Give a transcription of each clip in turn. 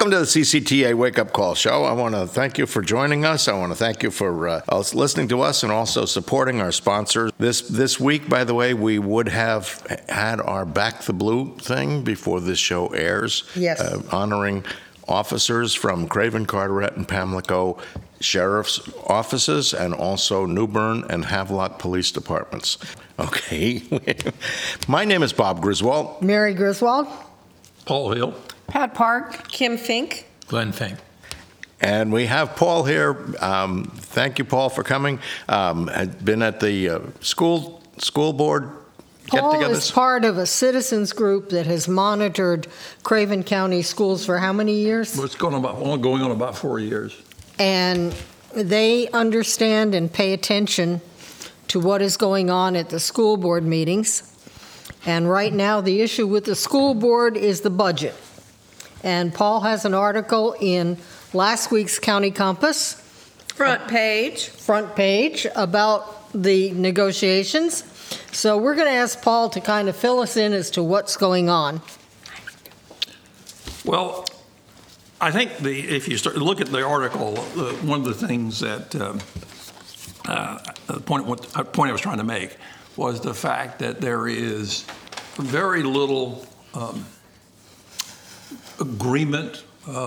Welcome to the CCTA Wake Up Call Show. I want to thank you for joining us. I want to thank you for listening to us and also supporting our sponsors. This week, by the way, we would have had our Back the Blue thing before this show airs. Yes. Honoring officers from Craven, Carteret, and Pamlico Sheriff's offices and also New Bern and Havelock Police Departments. Okay. My name is Bob Griswold. Mary Griswold. Paul Hill. Pat Park. Kim Fink. Glenn Fink. And we have Paul here. Thank you, Paul, for coming. Had been at the school board Paul get-togethers. is part of a citizens group that has monitored Craven County schools for how many years? Well, it's going on about 4 years. And they understand and pay attention to what is going on at the school board meetings. And right now, the issue with the school board is the budget. And Paul has an article in last week's County Compass. Front page. About the negotiations. So we're going to ask Paul to kind of fill us in as to what's going on. Well, I think if you look at the article, one of the things that the point I was trying to make was the fact that there is very little agreement,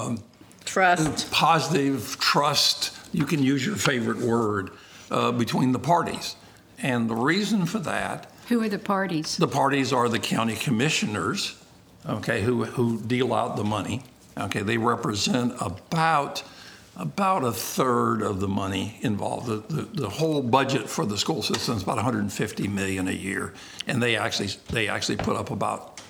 positive trust, you can use your favorite word, between the parties. And the reason for that... Who are the parties? The parties are the county commissioners, okay, who deal out the money. Okay, they represent about a third of the money involved. The whole budget for the school system is about $150 million a year, and they actually put up about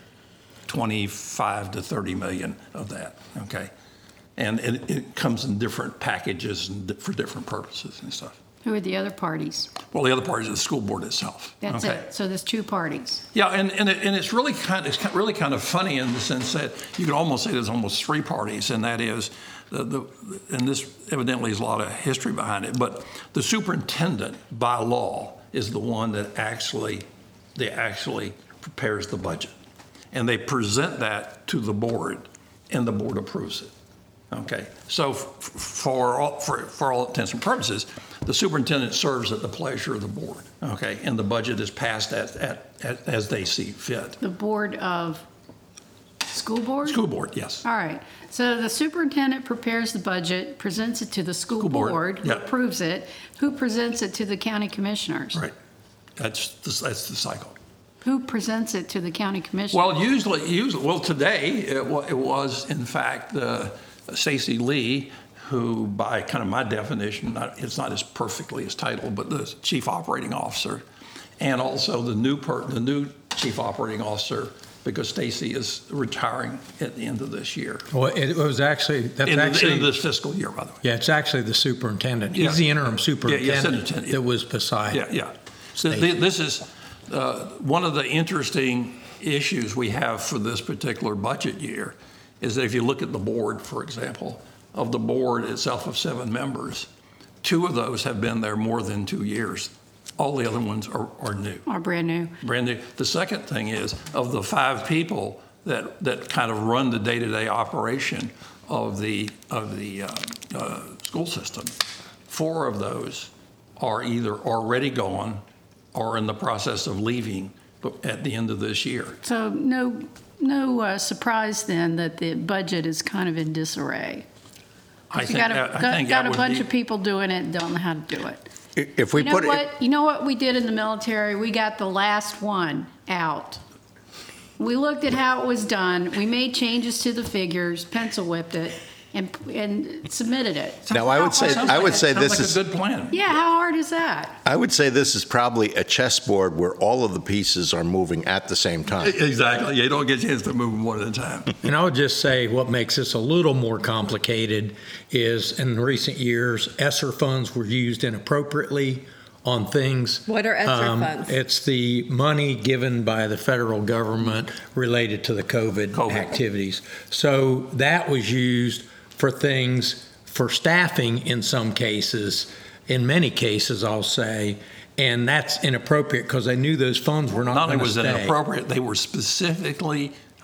25 to 30 million of that. Okay, and it comes in different packages and for different purposes and stuff. Who are the other parties? Well, the other parties are the school board itself. That's okay. it. So there's two parties. Yeah, and it's really kind of funny in the sense that you could almost say there's almost three parties, and that is and this evidently has a lot of history behind it. But the superintendent, by law, is the one that actually prepares the budget, and they present that to the board, and the board approves it. Okay, so for all intents and purposes, the superintendent serves at the pleasure of the board. Okay, and the budget is passed as they see fit. The board of school board? School board, yes. All right. So the superintendent prepares the budget, presents it to the school board, who yeah. approves it. Who presents it to the county commissioners? Right. That's the cycle. Who presents it to the county commissioners? Well, usually, today it was in fact Stacy Lee, who by kind of my definition, it's not as perfectly as titled, but the chief operating officer, and also the new chief operating officer, because Stacy is retiring at the end of this year. Well, it was actually End of this fiscal year, by the way. Yeah, it's actually the superintendent. Yeah. He's the interim superintendent superintendent, that was beside. Yeah. So this is one of the interesting issues we have for this particular budget year is that if you look at the board, for example, of the board itself of 7 members, 2 of those have been there more than 2 years. All the other ones are new. Are brand new. Brand new. The second thing is, of the 5 people that kind of run the day-to-day operation of the school system, 4 of those are either already gone or in the process of leaving at the end of this year. So no surprise then that the budget is kind of in disarray. I You think got that a would bunch be- of people doing it and don't know how to do it. If we You know what we did in the military? We got the last one out. We looked at how it was done. We made changes to the figures, pencil whipped it, and submitted it. Now, I would say this is a good plan. Yeah, how hard is that? I would say this is probably a chessboard where all of the pieces are moving at the same time. Exactly. You don't get a chance to move them one at a time. And I would just say what makes this a little more complicated is in recent years, ESSER funds were used inappropriately on things. What are ESSER funds? It's the money given by the federal government related to the COVID activities. So that was used for things, for staffing in some cases, in many cases, I'll say, and that's inappropriate because they knew those funds were not going to stay. Not only was it inappropriate, they were specifically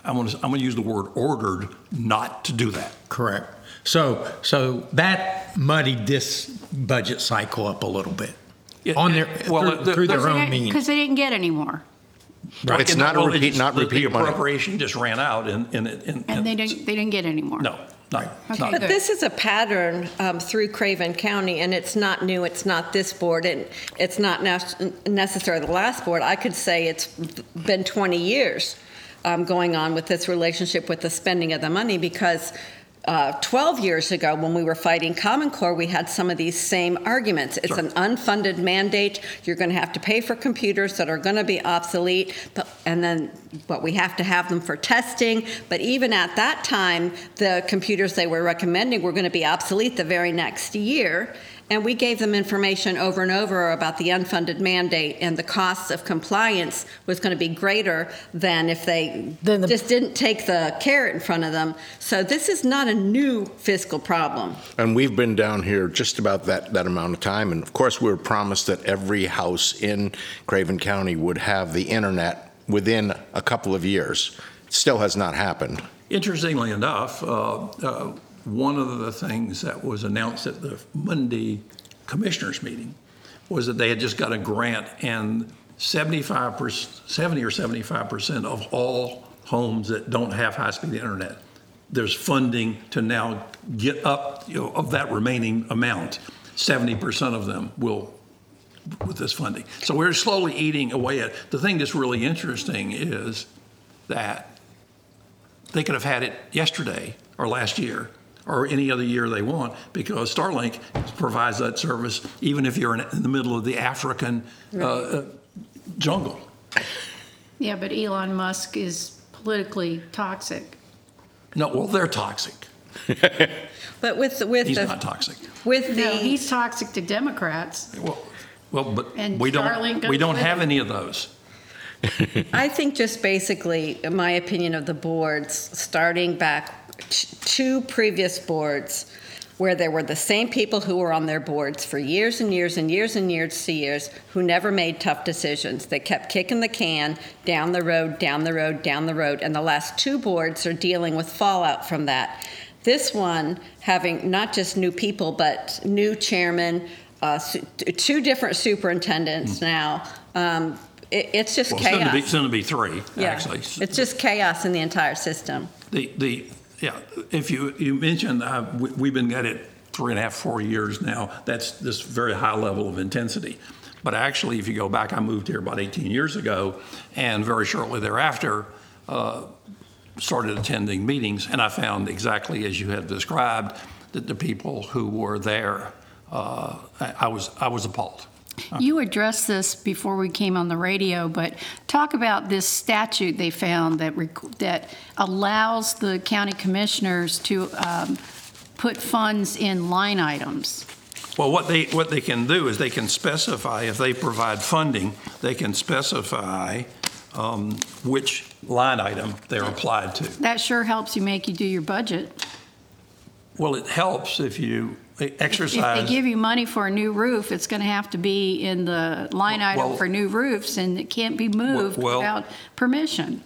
I'm going to use the word ordered not to do that. Correct. So that muddied this budget cycle up a little bit through their own means. Because they didn't get any more. Right. It's not a repeat, not repeat the money. appropriation just ran out, and they didn't get any more. No. Okay, But good. this is a pattern through Craven County, and it's not new. It's not this board, and it's not necessarily the last board. I could say it's been 20 years going on with this relationship with the spending of the money, because 12 years ago, when we were fighting Common Core, we had some of these same arguments. It's an unfunded mandate. You're going to have to pay for computers that are going to be obsolete, but we have to have them for testing. But even at that time, the computers they were recommending were going to be obsolete the very next year. And we gave them information over and over about the unfunded mandate, and the costs of compliance was going to be greater than if they just didn't take the carrot in front of them. So this is not a new fiscal problem. And we've been down here just about that amount of time. And of course, we were promised that every house in Craven County would have the internet within a couple of years. It still has not happened. Interestingly enough, one of the things that was announced at the Monday commissioners meeting was that they had just got a grant, and 70 or 75% of all homes that don't have high-speed internet, there's funding to now get up, of that remaining amount, 70% of them will with this funding. So we're slowly eating away at it. The thing that's really interesting is that they could have had it yesterday or last year or any other year they want, because Starlink provides that service even if you're in the middle of the African jungle. Yeah, but Elon Musk is politically toxic. No, well, they're toxic. But with He's not toxic. No, he's toxic to Democrats. Well, but And we Starlink don't goes have with any of those. I think just basically, my opinion of the boards, starting back two previous boards where there were the same people who were on their boards for years and years and years and years who never made tough decisions. They kept kicking the can down the road, down the road, down the road, and the last two boards are dealing with fallout from that. This one, having not just new people, but new chairman, two different superintendents now, it's just chaos. It's going to be three, actually. It's just chaos in the entire system. Yeah, if you mentioned we've been at it 3.5, 4 years now, that's this very high level of intensity. But actually, if you go back, I moved here about 18 years ago, and very shortly thereafter started attending meetings, and I found exactly as you had described that the people who were there, I was appalled. You addressed this before we came on the radio, but talk about this statute they found that allows the county commissioners to put funds in line items. Well, what they can do is they can specify, if they provide funding, they can specify which line item they're applied to. That sure helps you do your budget. Well, it helps if you exercise. If they give you money for a new roof, it's going to have to be in the line item for new roofs, and it can't be moved without permission.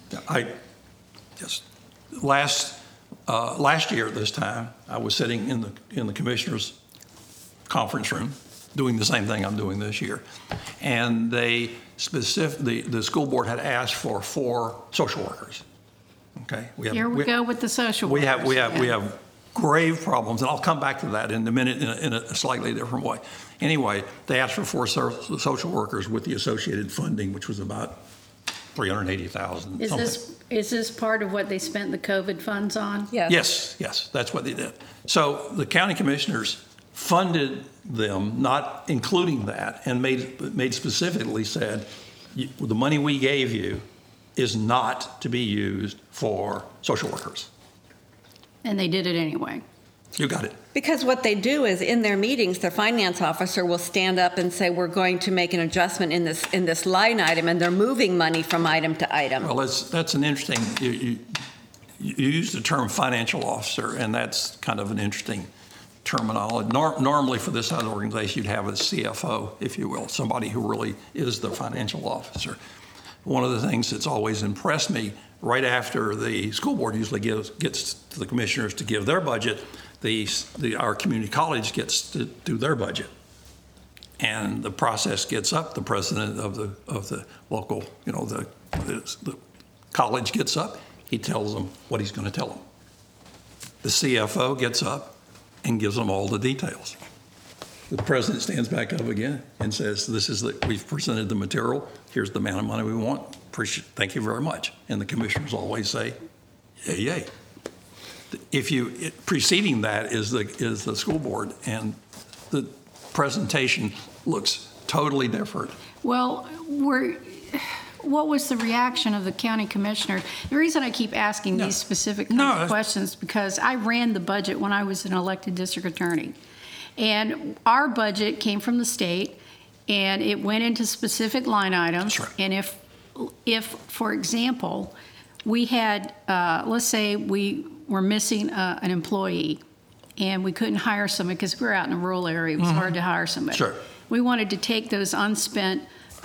Last year at this time, I was sitting in the commissioners' conference room doing the same thing I'm doing this year, and the school board had asked for 4 social workers. Okay, Here we go with the social workers. We have grave problems, and I'll come back to that in a minute in a slightly different way. Anyway, they asked for 4 social workers with the associated funding, which was about $380,000. Is this part of what they spent the COVID funds on? Yes. Yes, that's what they did. So the county commissioners funded them, not including that, and made specifically said, the money we gave you is not to be used for social workers. And they did it anyway. You got it. Because what they do is in their meetings, their finance officer will stand up and say, we're going to make an adjustment in this line item, and they're moving money from item to item. Well, that's an interesting, you use the term financial officer, and that's kind of an interesting terminology. Normally for this other organization, you'd have a CFO, if you will, somebody who really is the financial officer. One of the things that's always impressed me right after the school board usually gets to the commissioners to give their budget, our community college gets to do their budget. And the process gets up. The president of the local, the college gets up. He tells them what he's going to tell them. The CFO gets up and gives them all the details. The president stands back up again and says, we've presented the material. Here's the amount of money we want. Thank you very much. And the commissioners always say, yay, yay. Preceding that is the school board, and the presentation looks totally different. Well, what was the reaction of the county commissioner? The reason I keep asking these specific questions because I ran the budget when I was an elected district attorney. And our budget came from the state, and it went into specific line items. That's right. And if, for example, we had, let's say we were missing an employee, and we couldn't hire somebody because we were out in a rural area. It was hard to hire somebody. Sure. We wanted to take those unspent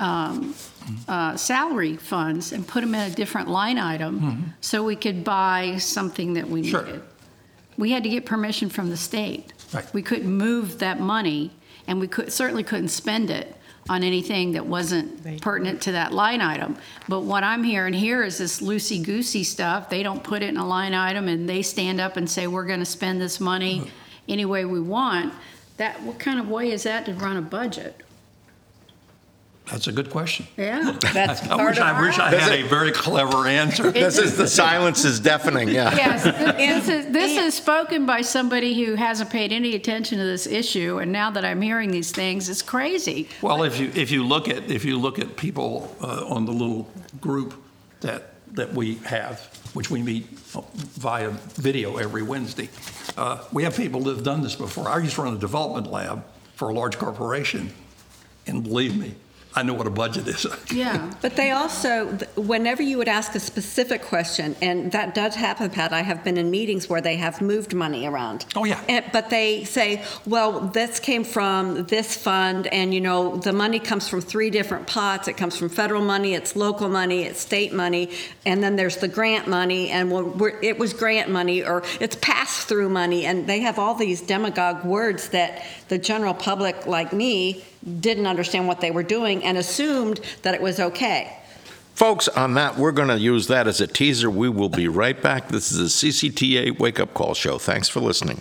salary funds and put them in a different line item so we could buy something that we needed. We had to get permission from the state. Right. We couldn't move that money, and we certainly couldn't spend it on anything that wasn't pertinent to that line item. But what I'm hearing here is this loosey-goosey stuff. They don't put it in a line item, and they stand up and say, we're going to spend this money any way we want. What kind of way is that to run a budget? That's a good question. Yeah. That's I wish I had a very clever answer. The silence is deafening, yeah. Yes, this is spoken by somebody who hasn't paid any attention to this issue, and now that I'm hearing these things, it's crazy. Well, if you look at people on the little group that we have, which we meet via video every Wednesday, we have people that have done this before. I used to run a development lab for a large corporation, and believe me, I know what a budget is. Yeah. But they also, whenever you would ask a specific question, and that does happen, Pat, I have been in meetings where they have moved money around. Oh, yeah. But they say, well, this came from this fund, and, the money comes from 3 different pots. It comes from federal money, it's local money, it's state money, and then there's the grant money, and it was grant money, or it's pass-through money, and they have all these demagogue words that the general public, like me, didn't understand what they were doing and assumed that it was okay. Folks, on that, we're going to use that as a teaser. We will be right back. This is a CCTA Wake Up Call show. Thanks for listening.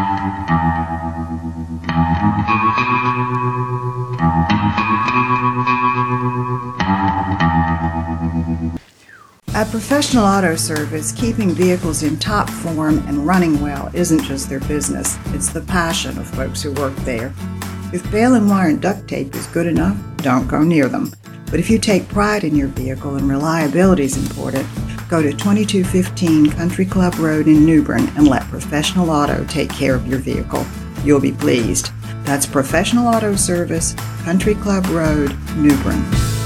At Professional Auto Service, keeping vehicles in top form and running well isn't just their business. It's the passion of folks who work there. If baling and wire and duct tape is good enough, don't go near them. But if you take pride in your vehicle and reliability is important, go to 2215 Country Club Road in New Bern and let Professional Auto take care of your vehicle. You'll be pleased. That's Professional Auto Service, Country Club Road, New Bern.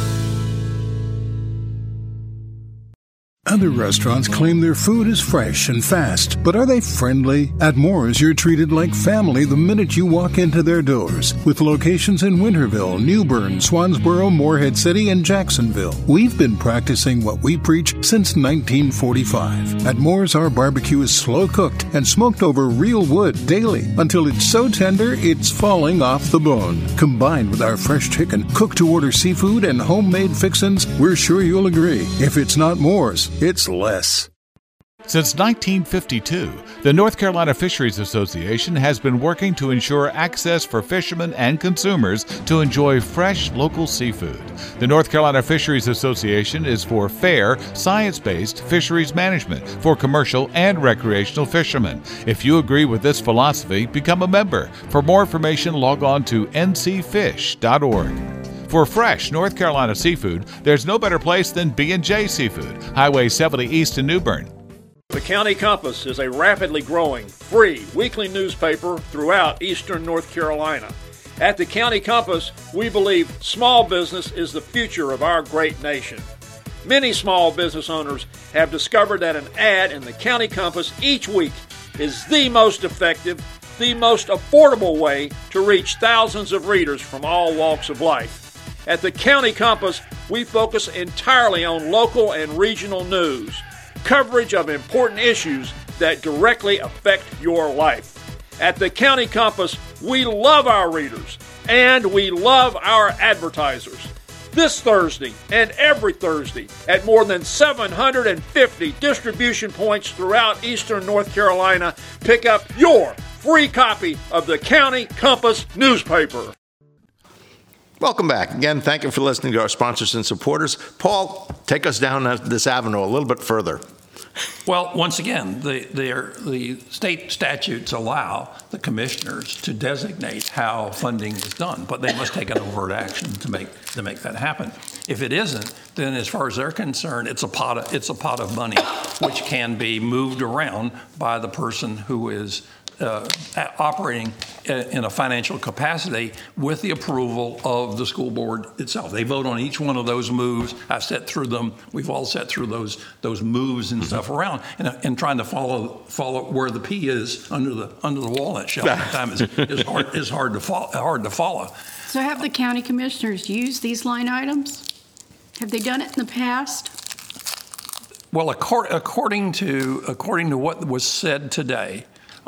Other restaurants claim their food is fresh and fast, but are they friendly? At Moore's, you're treated like family the minute you walk into their doors. With locations in Winterville, New Bern, Swansboro, Morehead City, and Jacksonville, we've been practicing what we preach since 1945. At Moore's, our barbecue is slow-cooked and smoked over real wood daily until it's so tender it's falling off the bone. Combined with our fresh chicken, cooked-to-order seafood, and homemade fixins, we're sure you'll agree. If it's not Moore's, it's less. Since 1952, the North Carolina Fisheries Association has been working to ensure access for fishermen and consumers to enjoy fresh local seafood. The North Carolina Fisheries Association is for fair, science-based fisheries management for commercial and recreational fishermen. If you agree with this philosophy, become a member. For more information, log on to ncfish.org. For fresh North Carolina seafood, there's no better place than B&J Seafood, Highway 70 East in New Bern. The County Compass is a rapidly growing, free weekly newspaper throughout eastern North Carolina. At the County Compass, we believe small business is the future of our great nation. Many small business owners have discovered that an ad in the County Compass each week is the most effective, the most affordable way to reach thousands of readers from all walks of life. At the County Compass, we focus entirely on local and regional news. coverage of important issues that directly affect your life. At the County Compass, we love our readers and we love our advertisers. This Thursday and every Thursday at more than 750 distribution points throughout eastern North Carolina, pick up your free copy of the County Compass newspaper. Welcome back. Again, thank you for listening to our sponsors and supporters. Paul, take us down this avenue a little bit further. Well, once again, the state statutes allow the commissioners to designate how funding is done, but they must take an overt action to make that happen. If it isn't, then as far as they're concerned, it's a pot of money which can be moved around by the person who is operating in a financial capacity with the approval of the school board itself. They vote on each one of those moves. I've sat through them. We've all sat through those moves and stuff around, and trying to follow where the P is under the walnut shelf at the time is hard to follow. So have the county commissioners used these line items? Have they done it in the past? Well, according to what was said today,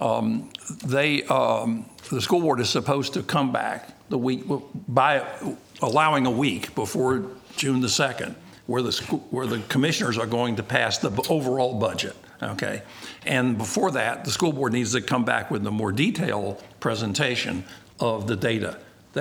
the school board is supposed to come back the week by allowing a week before June the 2nd, where the commissioners are going to pass the overall budget. Okay, and before that, the school board needs to come back with a more detailed presentation of the data.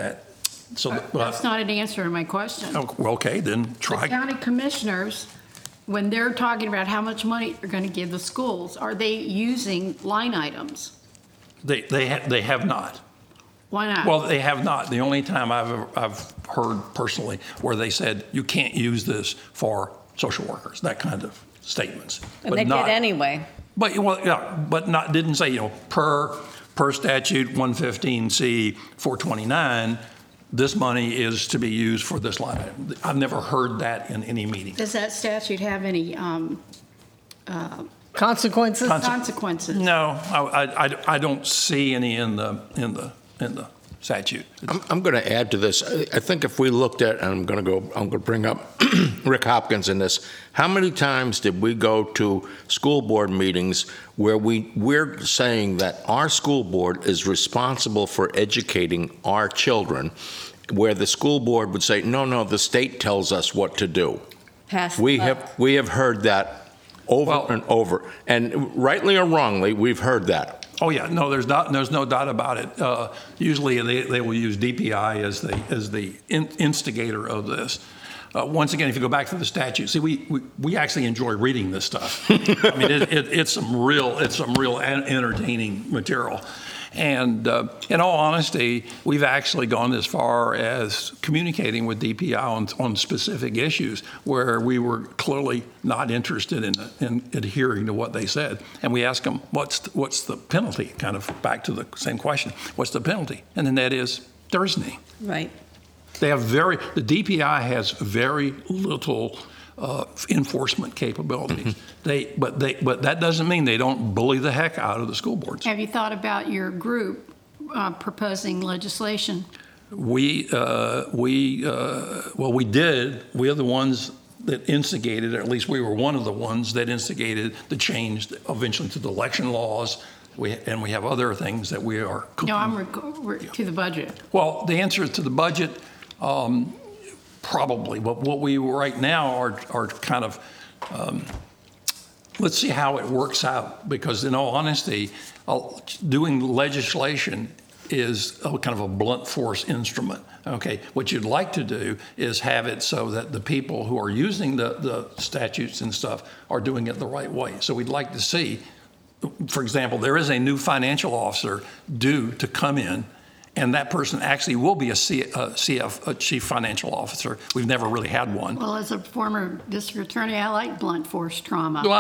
That's not an answer to my question. Okay, then try. The county commissioners, when they're talking about how much money they're going to give the schools, are they using line items? They have not. Why not? Well, they have not. The only time I've heard personally where they said you can't use this for social workers, that kind of statements. And but they did anyway. But didn't say per statute 115C 429. This money is to be used for this line item. I've never heard that in any meeting. Does that statute have any consequences? Consequences? No, I don't see any in the statute. I'm going to add to this. I think if we looked at, and I'm going to bring up Rick Hopkins in this. How many times did we go to school board meetings where we're saying that our school board is responsible for educating our children, where the school board would say, no, the state tells us what to do. We have heard that over and over, and rightly or wrongly, we've heard that. Oh yeah, no, there's no doubt about it. Usually they will use DPI as the instigator of this. Once again, if you go back to the statute, see, we actually enjoy reading this stuff. I mean, it's some real entertaining material. And in all honesty, we've actually gone as far as communicating with DPI on specific issues where we were clearly not interested in adhering to what they said. And we asked them, what's the penalty? Kind of back to the same question. What's the penalty? And then that is there's any. Right. The DPI has very little enforcement capabilities. But that doesn't mean they don't bully the heck out of the school boards. Have you thought about your group proposing legislation? We did. We are the ones that instigated, or at least we were one of the ones that instigated the change eventually to the election laws. We have other things that we are. No, I'm to the budget. Well, the answer to the budget. Probably, but what we right now are kind of, let's see how it works out, because in all honesty, doing legislation is kind of a blunt force instrument. Okay, what you'd like to do is have it so that the people who are using the statutes and stuff are doing it the right way. So we'd like to see, for example, there is a new financial officer due to come in. And that person actually will be a chief financial officer. We've never really had one. Well, as a former district attorney, I like blunt force trauma. Well,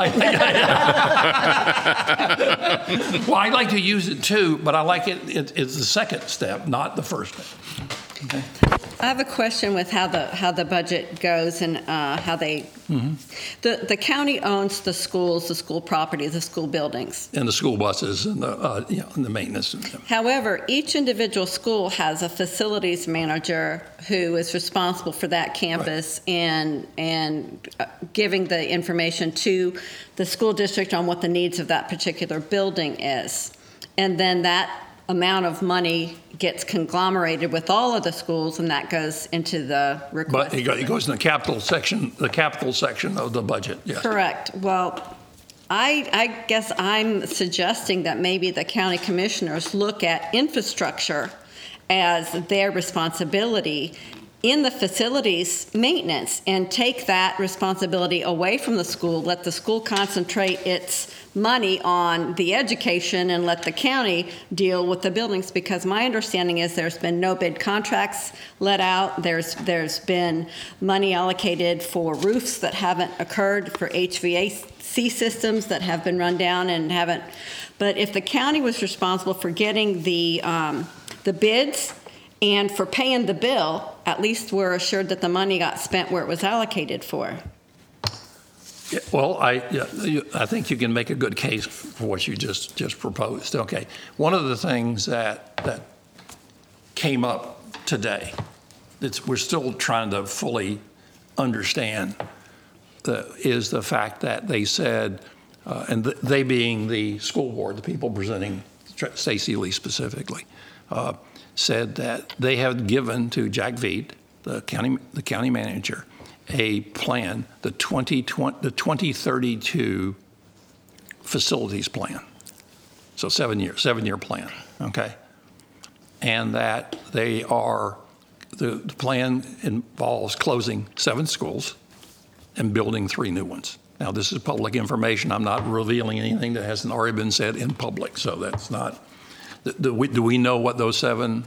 I like to use it too, but I like it's the second step, not the first step. Okay. I have a question with how the budget goes and how they. The county owns the schools, the school property, the school buildings, and the school buses and the maintenance. However, each individual school has a facilities manager who is responsible for that campus and giving the information to the school district on what the needs of that particular building is, and then that amount of money gets conglomerated with all of the schools, and that goes into the request. But it goes in the capital section of the budget. Yes. Correct. Well, I guess I'm suggesting that maybe the county commissioners look at infrastructure as their responsibility in the facilities maintenance and take that responsibility away from the school, let the school concentrate its money on the education and let the county deal with the buildings, because my understanding is there's been no bid contracts let out. There's been money allocated for roofs that haven't occurred, for HVAC systems that have been run down and haven't. But if the county was responsible for getting the bids and for paying the bill, at least we're assured that the money got spent where it was allocated for. Yeah, well, I think you can make a good case for what you just proposed. Okay, one of the things that came up today, we're still trying to fully understand, is the fact that they said, and they being the school board, the people presenting Stacey Lee specifically, said that they have given to Jack Veet, the county manager, a plan, the 2032 facilities plan. So 7-year plan, okay? And that the plan involves closing 7 schools and building 3 new ones. Now, this is public information. I'm not revealing anything that hasn't already been said in public, so that's not. Do we know what those seven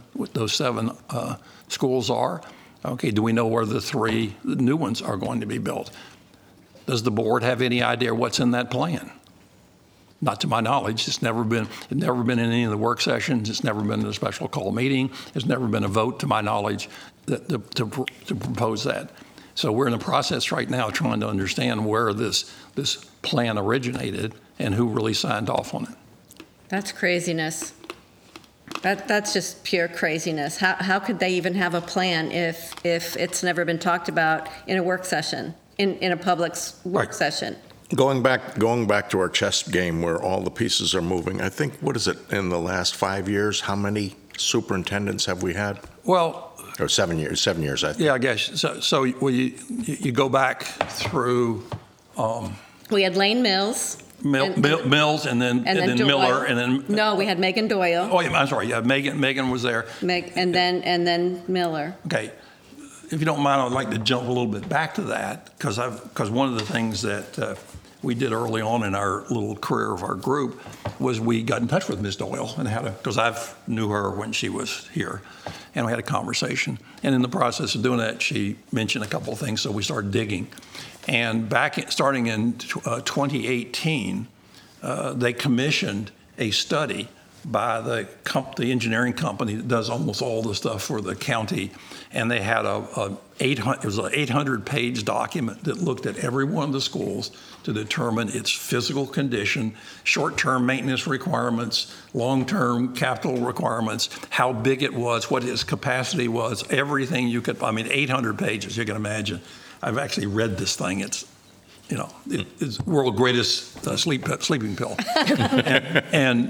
schools are? Okay, do we know where the 3 new ones are going to be built? Does the board have any idea what's in that plan? Not to my knowledge. It's never been in any of the work sessions. It's never been in a special call meeting. There's never been a vote, to my knowledge, to propose that. So we're in the process right now trying to understand where this plan originated and who really signed off on it. That's craziness. That's just pure craziness. How could they even have a plan if it's never been talked about in a work session, in a public work session? Going back to our chess game where all the pieces are moving, I think, what is it, in the last 5 years, how many superintendents have we had? Well, or 7 years, I think. Yeah, I guess. So you go back through. We had Lane Mills. Mills and then Miller and then. No, we had Megan Doyle. Oh, yeah, I'm sorry. Yeah, Megan was there. And then Miller. Okay. If you don't mind, I'd like to jump a little bit back to that because one of the things that we did early on in our little career of our group was we got in touch with Ms. Doyle and because I knew her when she was here, and we had a conversation. And in the process of doing that, she mentioned a couple of things, so we started digging. And starting in 2018, they commissioned a study by the engineering company that does almost all the stuff for the county, and they had an 800-page document that looked at every one of the schools to determine its physical condition, short-term maintenance requirements, long-term capital requirements, how big it was, what its capacity was, everything you could. 800 pages, you can imagine. I've actually read this thing. It's the world's greatest sleeping pill. and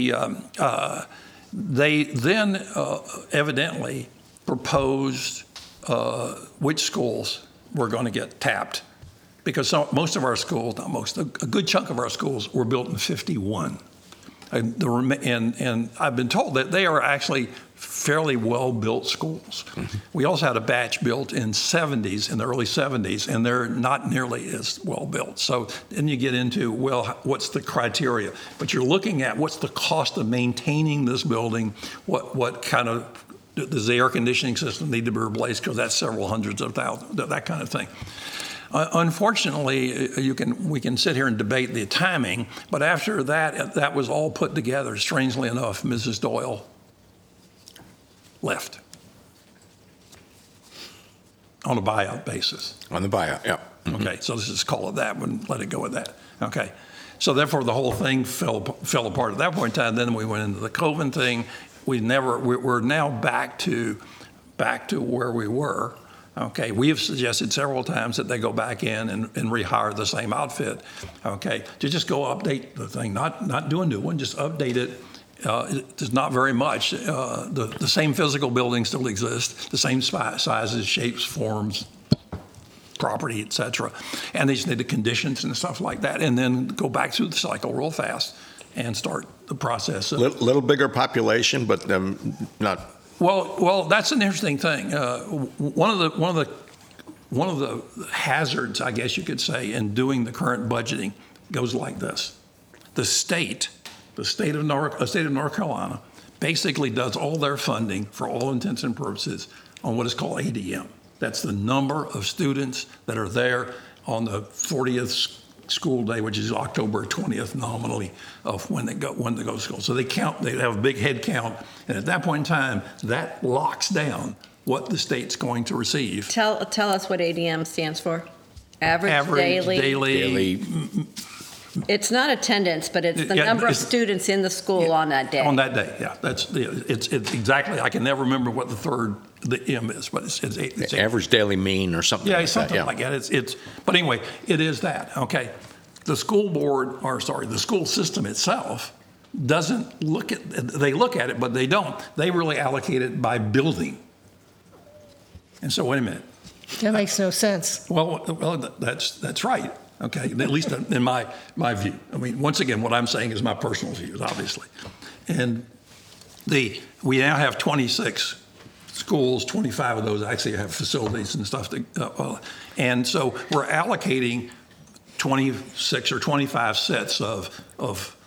they then evidently proposed which schools were going to get tapped, because most of our schools, a good chunk of our schools were built in 51. And I've been told that they are actually fairly well-built schools. Mm-hmm. We also had a batch built in the early 70s, and they're not nearly as well-built. So then you get into, what's the criteria? But you're looking at what's the cost of maintaining this building, what kind of, does the air conditioning system need to be replaced, because that's several hundreds of thousands, that kind of thing. Unfortunately, we can sit here and debate the timing, but after that was all put together. Strangely enough, Mrs. Doyle left. on a buyout basis. On the buyout, yeah. Mm-hmm. Okay, so let's just call it that and let it go with that. Okay, so therefore the whole thing fell apart at that point in time. Then we went into the COVID thing. We're now back to where we were. Okay, we have suggested several times that they go back in and rehire the same outfit. Okay, to just go update the thing, not do a new one, just update it. There's not very much. The same physical buildings still exist, the same sizes, shapes, forms, property, et cetera. And they just need the conditions and stuff like that, and then go back through the cycle real fast and start the process. Little bigger population, but not. Well, that's an interesting thing. One of the hazards, I guess you could say, in doing the current budgeting goes like this: the state of North Carolina basically does all their funding for all intents and purposes on what is called ADM. That's the number of students that are there on the 40th school day, which is October 20th nominally of when they go to school. So they have a big head count, and at that point in time, that locks down what the state's going to receive. Tell us what ADM stands for. Average daily. It's not attendance, but it's the number of students in the school on that day. On that day, yeah. It's exactly. I can never remember what the M is, but it's average daily mean or something. Yeah, like something that, yeah. like that. But anyway, it is that. Okay, the the school system itself doesn't look at. They look at it, but they don't. They really allocate it by building. And so, wait a minute. That makes no sense. Well, that's right. Okay, at least in my view. I mean, once again, what I'm saying is my personal views, obviously. And we now have 26 schools, 25 of those actually have facilities and stuff. And so we're allocating 26 or 25 sets of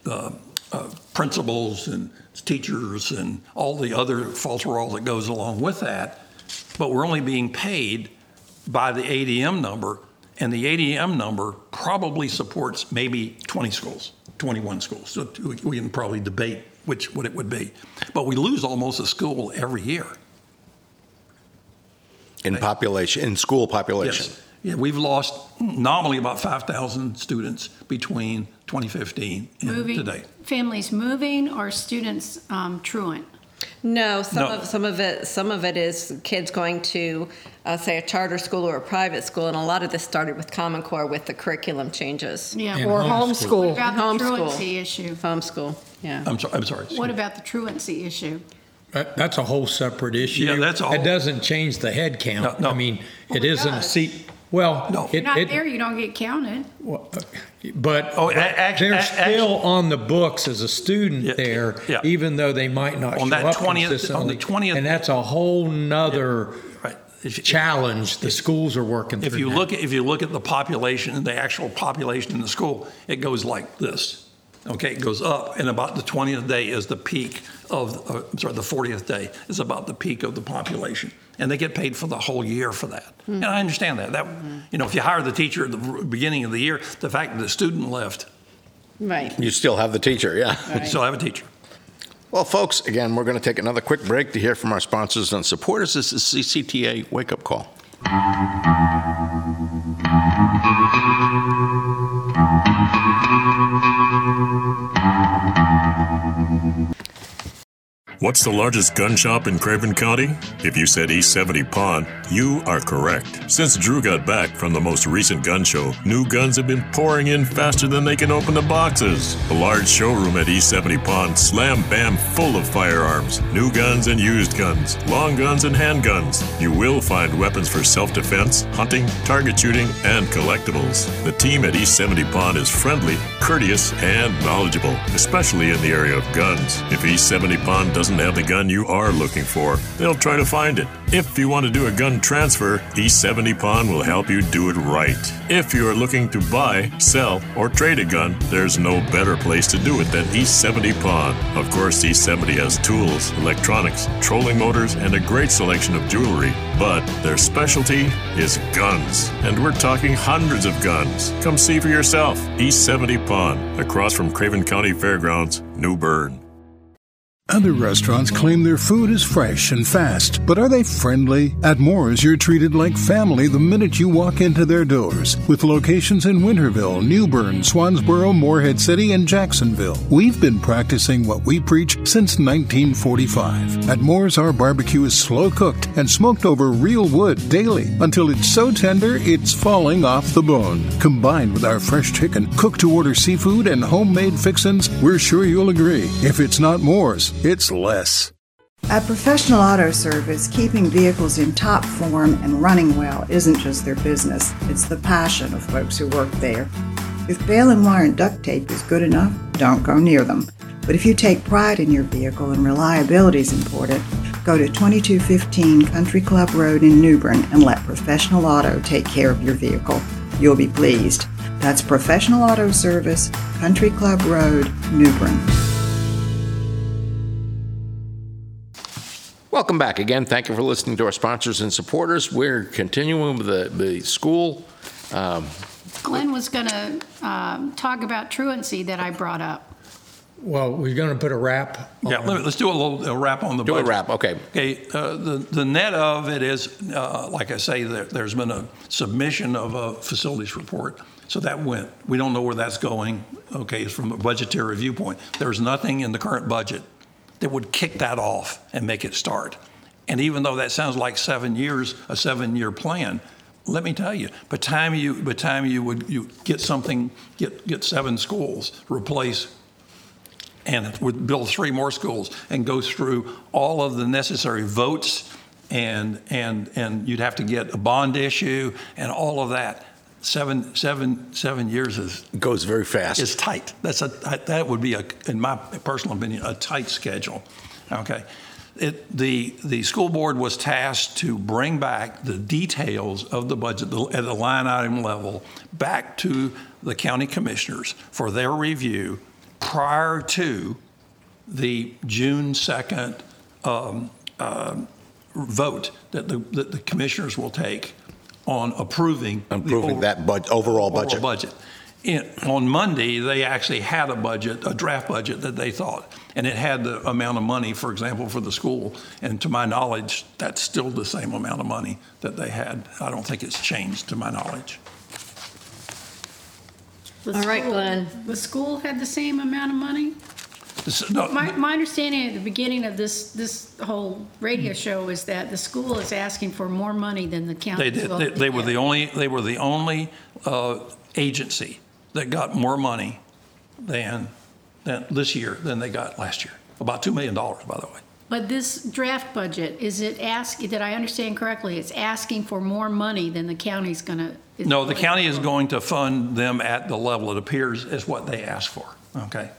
principals and teachers and all the other falterall that goes along with that. But we're only being paid by the ADM number. And the ADM number probably supports maybe 20 schools, 21 schools. So we can probably debate what it would be. But we lose almost a school every year. In school population. Yes. Yeah, we've lost nominally about 5,000 students between 2015 and today. Families moving or students truant? No, some of it is kids going to, say, a charter school or a private school, and a lot of this started with Common Core with the curriculum changes. Yeah, or homeschool. What about the truancy issue? Homeschool, yeah. I'm sorry. What about the truancy issue? That's a whole separate issue. Yeah, that's all. It doesn't change the head count. No. I mean, it isn't a seat. Well, no. If you're not there, you don't get counted. But they're still on the books as a student there, even though they might not show up consistently. On the 20th, and that's a whole nother challenge the schools are working through. If you look at the population, the actual population in the school, it goes like this. Okay, it goes up, and about the 20th day is the peak of. The 40th day is about the peak of the population. And they get paid for the whole year for that. Mm-hmm. And I understand that. If you hire the teacher at the beginning of the year, the fact that the student left. Right. You still have the teacher, yeah. Right. You still have a teacher. Well, folks, again, we're going to take another quick break to hear from our sponsors and supporters. This is CCTA Wake Up Call. What's the largest gun shop in Craven County? If you said East 70 Pond, you are correct. Since Drew got back from the most recent gun show, new guns have been pouring in faster than they can open the boxes. The large showroom at East 70 Pond, slam bam full of firearms, new guns and used guns, long guns and handguns. You will find weapons for self-defense, hunting, target shooting, and collectibles. The team at East 70 Pond is friendly, courteous, and knowledgeable, especially in the area of guns. If East 70 Pond doesn't have the gun you are looking for, they'll try to find it. If you want to do a gun transfer, East 70 Pond will help you do it right. If you are looking to buy, sell, or trade a gun, there's no better place to do it than East 70 Pond. Of course, East 70 has tools, electronics, trolling motors, and a great selection of jewelry. But their specialty is guns. And we're talking hundreds of guns. Come see for yourself. East 70 Pond, across from Craven County Fairgrounds, New Bern. Other restaurants claim their food is fresh and fast, but are they friendly? At Moore's, you're treated like family the minute you walk into their doors. With locations in Winterville, New Bern, Swansboro, Morehead City, and Jacksonville. We've been practicing what we preach since 1945. At Moore's, our barbecue is slow cooked and smoked over real wood daily until it's so tender it's falling off the bone. Combined with our fresh chicken, cooked-to-order seafood, and homemade fixins, we're sure you'll agree. If it's not Moore's, it's less. At Professional Auto Service, keeping vehicles in top form and running well isn't just their business, it's the passion of folks who work there. If bale and wire and duct tape is good enough, don't go near them. But if you take pride in your vehicle and reliability is important, go to 2215 Country Club Road in New Bern and let Professional Auto take care of your vehicle. You'll be pleased. That's Professional Auto Service, Country Club Road, New Bern. Welcome back again. Thank you for listening to our sponsors and supporters. We're continuing with the school. Glenn was going to talk about truancy that I brought up. Well, we're going to put a wrap. Yeah, let's do a wrap on the budget. Do a wrap, okay. Okay, the net of it is, like I say, there's been a submission of a facilities report. So that went. We don't know where that's going, okay, from a budgetary viewpoint. There's nothing in the current budget that would kick that off and make it start. And even though that sounds like 7 years, a 7-year plan, let me tell you, by the time you get something, get 7 schools, replace, and it would build 3 more schools, and go through all of the necessary votes, and you'd have to get a bond issue and all of that. 7 years goes very fast. It's tight. That would be, in my personal opinion, a tight schedule. Okay, the school board was tasked to bring back the details of the budget at the line item level back to the county commissioners for their review prior to the June 2nd vote that the commissioners will take on approving that overall budget. On Monday, they actually had a draft budget that they thought, and it had the amount of money, for example, for the school. And to my knowledge, that's still the same amount of money that they had. I don't think it's changed to my knowledge. All right, Glenn. The school had the same amount of money? No, my understanding at the beginning of this whole radio show is that the school is asking for more money than the county. They did. They were the only agency that got more money than this year than they got last year. About $2 million, by the way. But this draft budget, did I understand correctly? It's asking for more money than the county's going to. No, the county is going to fund them at the level it appears is what they asked for. Okay.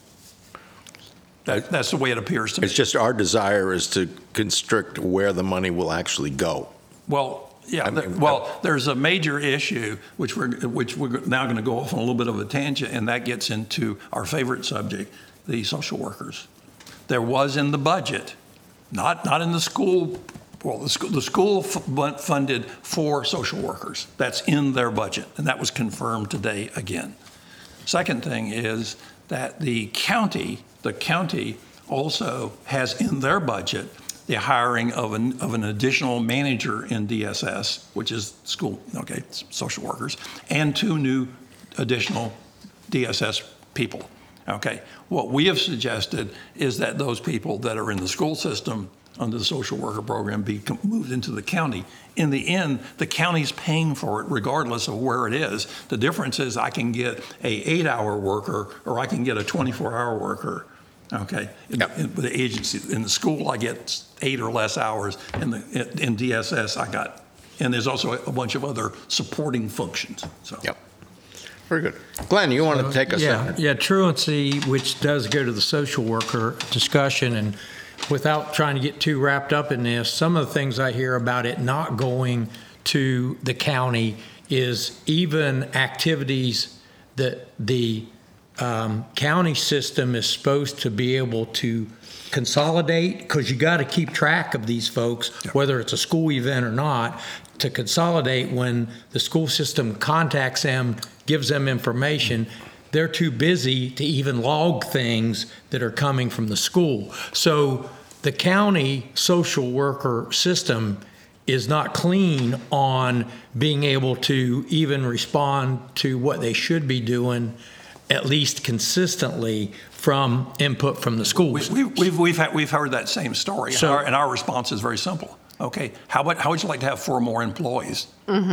That's the way it appears to me. It's just our desire is to constrict where the money will actually go. Well, yeah. There's a major issue which we're now going to go off on a little bit of a tangent, and that gets into our favorite subject, the social workers. There was in the budget, not in the school. Well, the school funded 4 social workers. That's in their budget, and that was confirmed today again. Second thing is that the county also has in their budget the hiring of an additional manager in DSS, which is social workers, and 2 new additional DSS people. Okay, what we have suggested is that those people that are in the school system under the social worker program be moved into the county. In the end, the county's paying for it regardless of where it is. The difference is I can get a 8-hour worker or I can get a 24-hour worker. Okay, in the agency, in the school, I get 8 or less hours. In DSS, I got, and there's also a bunch of other supporting functions. So. Yep. Very good. Glenn, you want to take us on? Yeah, truancy, which does go to the social worker discussion, and without trying to get too wrapped up in this, some of the things I hear about it not going to the county is even activities that the county system is supposed to be able to consolidate, because you got to keep track of these folks, whether it's a school event or not, to consolidate when the school system contacts them, gives them information. they're too busy to even log things that are coming from the school. So the county social worker system is not clean on being able to even respond to what they should be doing, at least consistently, from input from the schools. We've heard that same story, So- and our response is very simple. Okay, how would you like to have 4 more employees?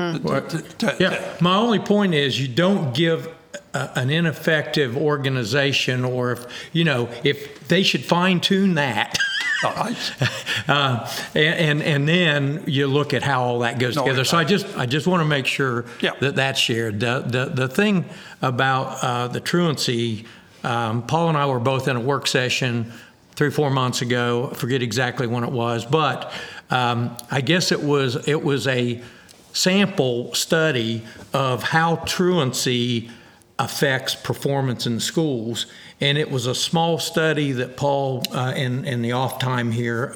My only point is you don't give an ineffective organization, or if they should fine tune that. And then you look at how all that goes together. So I just want to make sure that that's shared. The thing about the truancy, Paul and I were both in a work session 3-4 months ago. I forget exactly when it was, but I guess it was a sample study of how truancy affects performance in the schools. And it was a small study that Paul, in the off time here,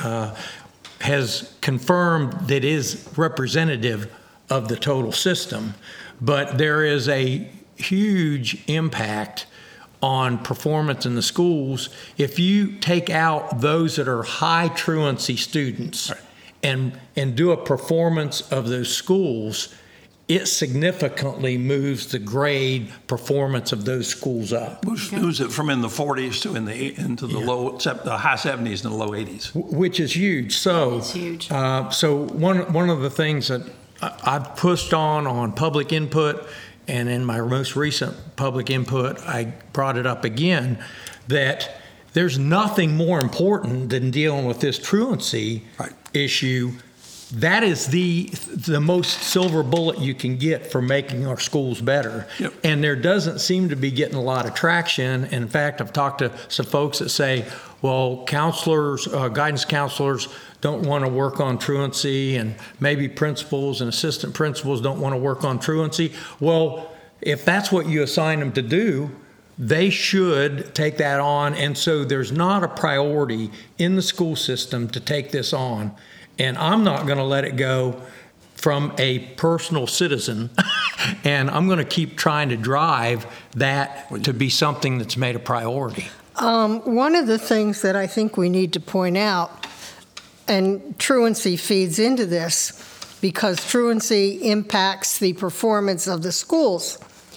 has confirmed that is representative of the total system. But there is a huge impact on performance in the schools if you take out those that are high truancy students and do a performance of those schools. It significantly moves the grade performance of those schools up. Moves it from in the 40s to into the high 70s and the low 80s, which is huge. So it's huge. So one of the things that I've pushed on public input, and in my most recent public input, I brought it up again, that there's nothing more important than dealing with this truancy issue. That is the most silver bullet you can get for making our schools better. Yep. And there doesn't seem to be getting a lot of traction. In fact, I've talked to some folks that say, well, counselors, guidance counselors don't want to work on truancy, and maybe principals and assistant principals don't want to work on truancy. Well, if that's what you assign them to do, they should take that on. And so there's not a priority in the school system to take this on. And I'm not going to let it go from a personal citizen. And I'm going to keep trying to drive that to be something that's made a priority. One of the things that I think we need to point out, and truancy feeds into this, because truancy impacts the performance of the schools.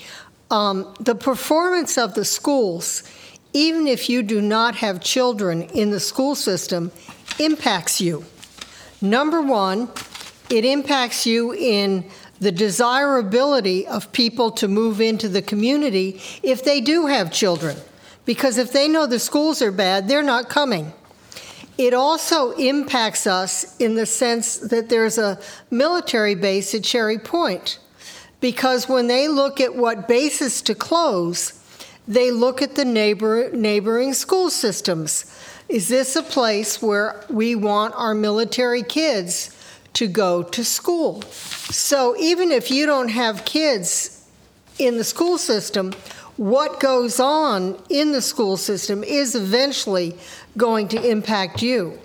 The performance of the schools, even if you do not have children in the school system, impacts you. Number one, it impacts you in the desirability of people to move into the community if they do have children. Because if they know the schools are bad, they're not coming. It also impacts us in the sense that there's a military base at Cherry Point. Because when they look at what bases to close, they look at the neighboring school systems. Is this a place where we want our military kids to go to school? So even if you don't have kids in the school system, what goes on in the school system is eventually going to impact you.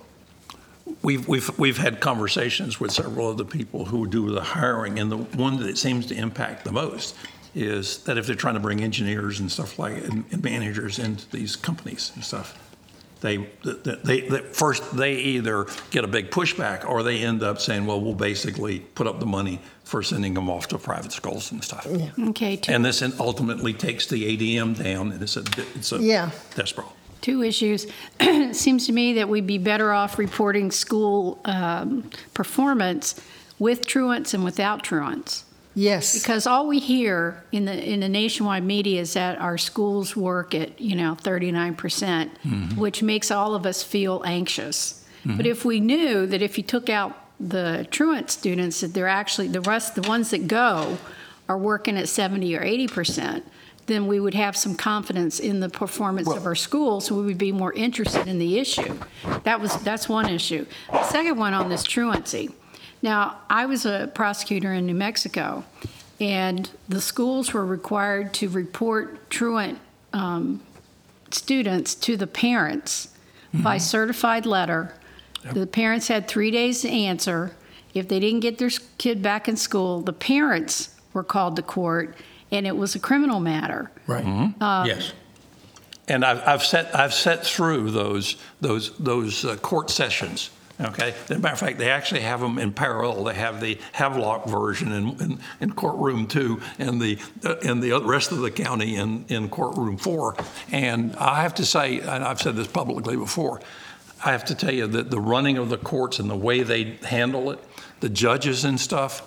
We've had conversations with several of the people who do the hiring, and the one that it seems to impact the most is that if they're trying to bring engineers and stuff like and managers into these companies and stuff, they first they either get a big pushback or they end up saying, well, we'll basically put up the money for sending them off to private schools and stuff. Yeah. Okay. And this ultimately takes the ADM down, and it's a desperate. 2 issues. It seems to me that we'd be better off reporting school performance with truants and without truants. Yes. Because all we hear in the nationwide media is that our schools work at 39%, which makes all of us feel anxious. But if we knew that if you took out the truant students, that they're actually the ones that go are working at 70 or 80%, then we would have some confidence in the performance of our schools, so we would be more interested in the issue. That's one issue. The second one on this truancy. Now, I was a prosecutor in New Mexico, and the schools were required to report truant students to the parents by certified letter. Yep. The parents had 3 days to answer. If they didn't get their kid back in school, the parents were called to court, and it was a criminal matter. Right. Yes. And I've sat through those court sessions. Okay. As a matter of fact, they actually have them in parallel. They have the Havelock version in courtroom 2, and the rest of the county in courtroom 4. And I have to say, and I've said this publicly before, I have to tell you that the running of the courts and the way they handle it, the judges and stuff,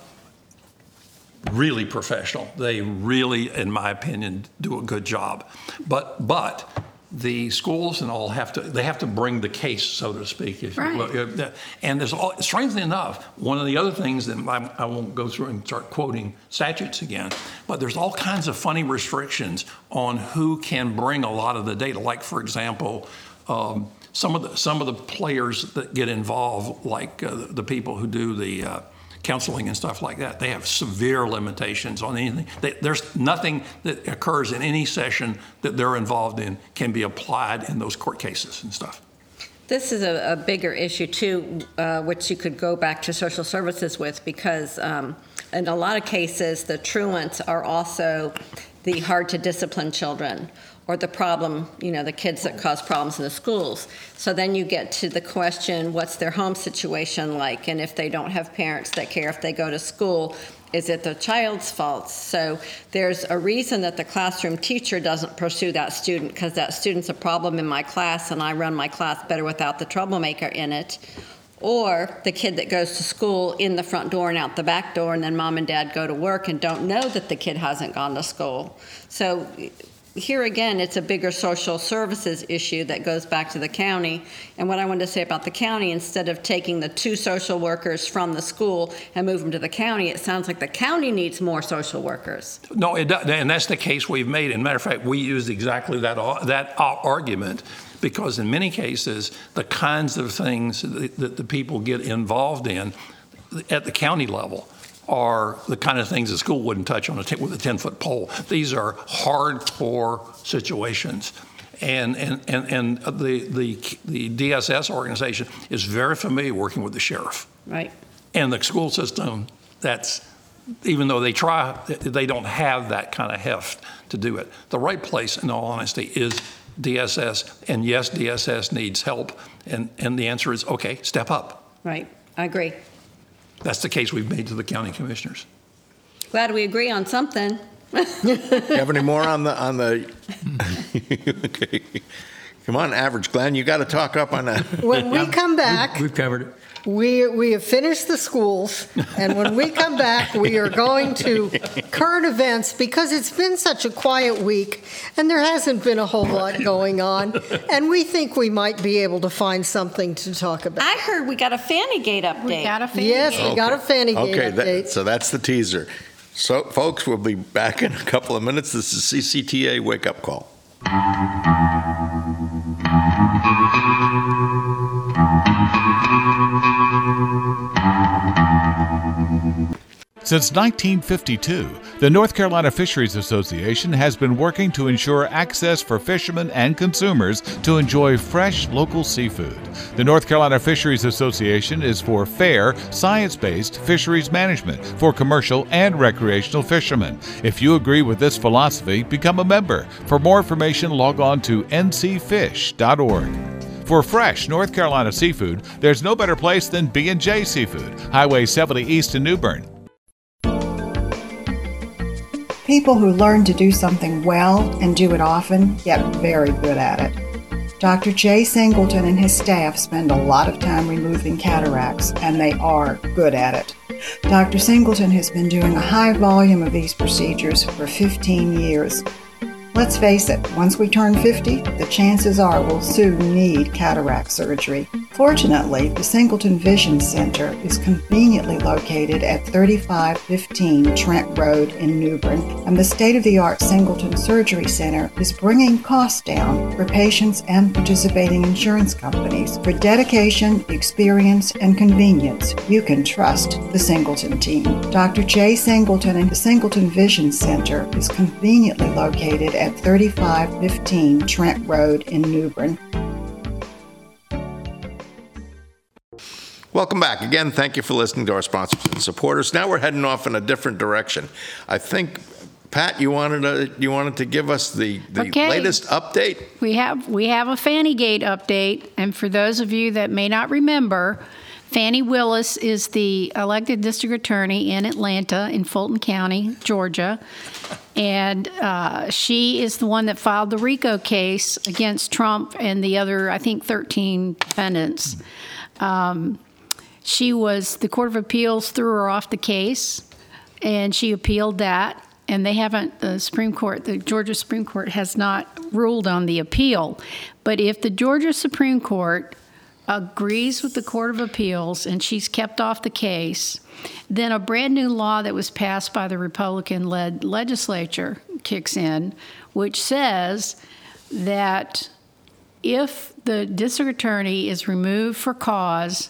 really professional. They really, in my opinion, do a good job. But the schools and all have to bring the case, so to speak. If right. You will. And strangely enough, one of the other things that I won't go through and start quoting statutes again, but there's all kinds of funny restrictions on who can bring a lot of the data. Like, for example, some of the players that get involved, like the people who do the counseling and stuff like that, they have severe limitations on anything. There's nothing that occurs in any session that they're involved in can be applied in those court cases and stuff. This is a bigger issue too, which you could go back to social services with, because in a lot of cases, the truants are also the hard to discipline children, or the problem, the kids that cause problems in the schools. So then you get to the question, what's their home situation like? And if they don't have parents that care if they go to school, is it the child's fault? So there's a reason that the classroom teacher doesn't pursue that student, because that student's a problem in my class and I run my class better without the troublemaker in it. Or the kid that goes to school in the front door and out the back door, and then mom and dad go to work and don't know that the kid hasn't gone to school. So here again, it's a bigger social services issue that goes back to the county. And what I wanted to say about the county, instead of taking the 2 social workers from the school and move them to the county, it sounds like the county needs more social workers. No, it does, and that's the case we've made. And matter of fact, we used exactly that argument, because in many cases, the kinds of things that the people get involved in at the county level are the kind of things the school wouldn't touch with a 10-foot pole. These are hardcore situations. And the DSS organization is very familiar working with the sheriff. Right. And the school system, even though they try, they don't have that kind of heft to do it. The right place, in all honesty, is DSS. And yes, DSS needs help. And the answer is, okay, step up. Right. I agree. That's the case we've made to the county commissioners. Glad we agree on something. You have any more on the okay. Come on, average Glenn, you got to talk up on that. When we come back, We've covered it. we have finished the schools, and when we come back, we are going to current events, because it's been such a quiet week, and there hasn't been a whole lot going on, and we think we might be able to find something to talk about. I heard we got a Fannygate update. We got a Fannygate. Yes, we got a Fannygate update. So that's the teaser. So, folks, we'll be back in a couple of minutes. This is CCTA Wake Up Call. Since 1952, the North Carolina Fisheries Association has been working to ensure access for fishermen and consumers to enjoy fresh local seafood. The North Carolina Fisheries Association is for fair, science-based fisheries management for commercial and recreational fishermen. If you agree with this philosophy, become a member. For more information, log on to ncfish.org. For fresh North Carolina seafood, there's no better place than B&J Seafood, Highway 70 East in New Bern. People who learn to do something well and do it often get very good at it. Dr. Jay Singleton and his staff spend a lot of time removing cataracts, and they are good at it. Dr. Singleton has been doing a high volume of these procedures for 15 years. Let's face it, once we turn 50, the chances are we'll soon need cataract surgery. Fortunately, the Singleton Vision Center is conveniently located at 3515 Trent Road in New Bern, and the state-of-the-art Singleton Surgery Center is bringing costs down for patients and participating insurance companies. For dedication, experience, and convenience, you can trust the Singleton team. Dr. Jay Singleton and the Singleton Vision Center is conveniently located at 3515 Trent Road in New Bern. Welcome back. Again, thank you for listening to our sponsors and supporters. Now we're heading off in a different direction. I think Pat, you wanted to give us the Okay. latest update? We have a Fannie Gate update, and for those of you that may not remember, Fannie Willis is the elected district attorney in Atlanta, in Fulton County, Georgia, and she is the one that filed the RICO case against Trump and the other, I think, 13 defendants. The Court of Appeals threw her off the case, and she appealed that. And they haven't, the Georgia Supreme Court has not ruled on the appeal. But if the Georgia Supreme Court agrees with the Court of Appeals and she's kept off the case, then a brand new law that was passed by the Republican-led legislature kicks in, which says that if the district attorney is removed for cause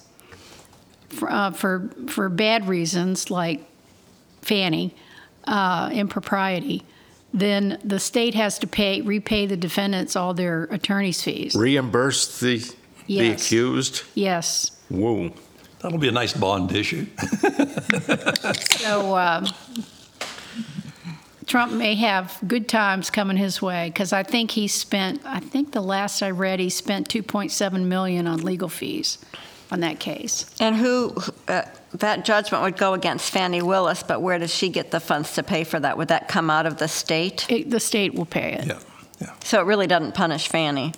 for bad reasons like Fannie, impropriety, then the state has to repay the defendants all their attorney's fees. Reimburse the accused? Yes. Whoa. That'll be a nice bond issue. So Trump may have good times coming his way, because I think the last I read, he spent $2.7 million on legal fees on that case. And that judgment would go against Fannie Willis, but where does she get the funds to pay for that? Would that come out of the state? The state will pay it. Yeah. So it really doesn't punish Fannie.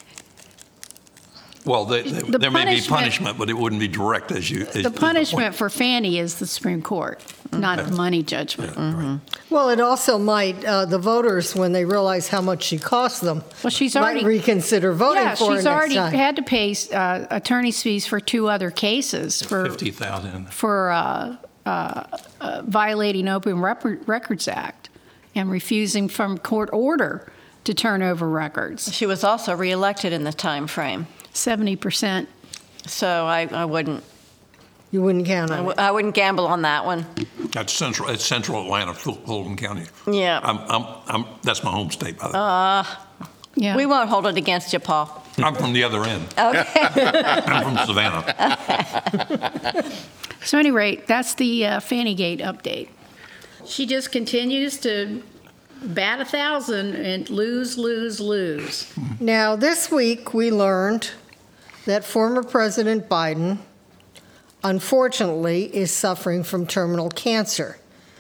Well, there may be punishment, but it wouldn't be direct The punishment for Fannie is the Supreme Court, not the money judgment. Mm-hmm. Well, it also might, the voters, when they realize how much she cost them, she's might already reconsider voting for her she's next already time. had to pay attorney's fees for 2 other cases for $50,000 for violating Open Records Act and refusing from court order to turn over records. She was also reelected in the time frame. 70%. So I wouldn't. You wouldn't count on it. I wouldn't gamble on that one. That's central Atlanta, Fulton County. Yeah. That's my home state, by the way. Yeah. We won't hold it against you, Paul. I'm from the other end. Okay. I'm from Savannah. So at any rate, that's the Fannie Gate update. She just continues to bat 1,000 and lose. Now, this week we learned that former President Biden, unfortunately, is suffering from terminal cancer.